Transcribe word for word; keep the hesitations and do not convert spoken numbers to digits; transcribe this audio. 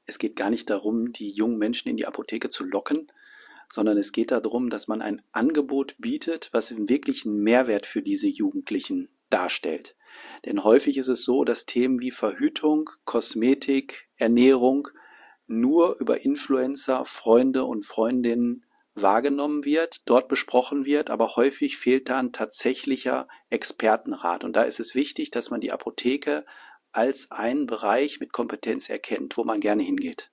Es geht gar nicht darum, die jungen Menschen in die Apotheke zu locken, sondern es geht darum, dass man ein Angebot bietet, was wirklich einen Mehrwert für diese Jugendlichen darstellt. Denn häufig ist es so, dass Themen wie Verhütung, Kosmetik, Ernährung nur über Influencer, Freunde und Freundinnen wahrgenommen wird, dort besprochen wird, aber häufig fehlt da ein tatsächlicher Expertenrat. Und da ist es wichtig, dass man die Apotheke als einen Bereich mit Kompetenz erkennt, wo man gerne hingeht.